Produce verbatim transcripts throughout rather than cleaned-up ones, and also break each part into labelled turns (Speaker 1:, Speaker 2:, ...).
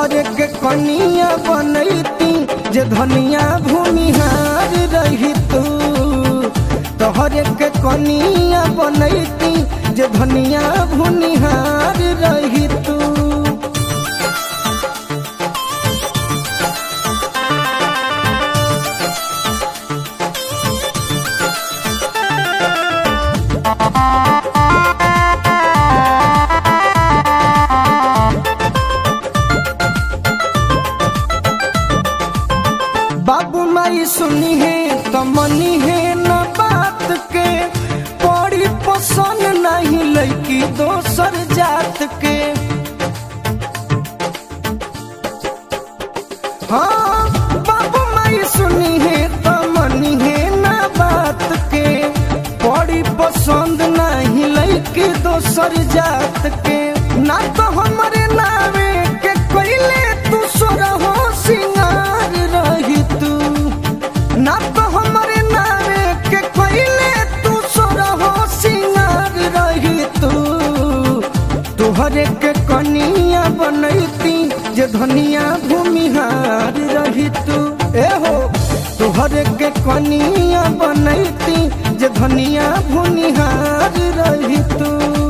Speaker 1: तोहरे के कनिया बनैती जे धनिया भूमिहार रही तू। तोहरे के कनिया बनैती जे धनिया भूमिहार रही तू। बाबू माई सुनी है तो मनी है न बात के, बड़ी पसंद नहीं लड़की दोसर जात के। हाँ बाबू माई सुनी है तो मनी है न बात के, बड़ी पसंद नहीं लड़की दोसर जात के। ना तो हमारे नावे के कोइले तू सोरहो सिंगार रही तू। ना तो हमारे नावे के कोइले तू सोरहो सिंगार रही तू। तोहरे के कनिया बनैती जे धनिया भूमिहार रही तू। ए हो तोहरे के कनिया बनैती जे धनिया भूमिहार रही तू।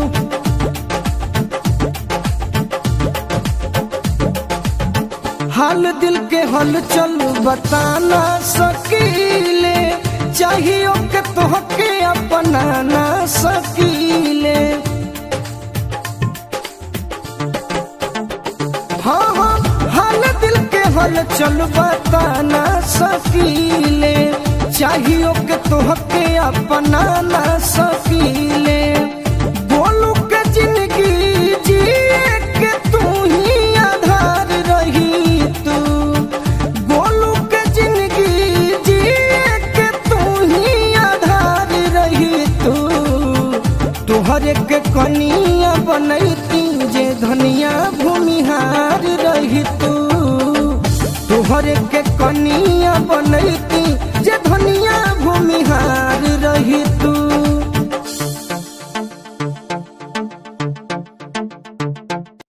Speaker 1: हाल दिल के हलचल बता ना सकीले, चाहिए के तोहके अपना ना सकीले। हाँ हाँ हाल दिल के हलचल बता ना सकीले, चाहिए के तोहके अपना ना सकीले। बोलू के जिंदगी जिए के तू ही आधार रही तू। बोलू के जिंदगी जिए के तू ही आधार रही तू। तोहरे के कनिया बनैती जे धनिया भूमिहार रही तू। तोहरे के कनिया बनैती जे धनिया भूमिहार रही तू।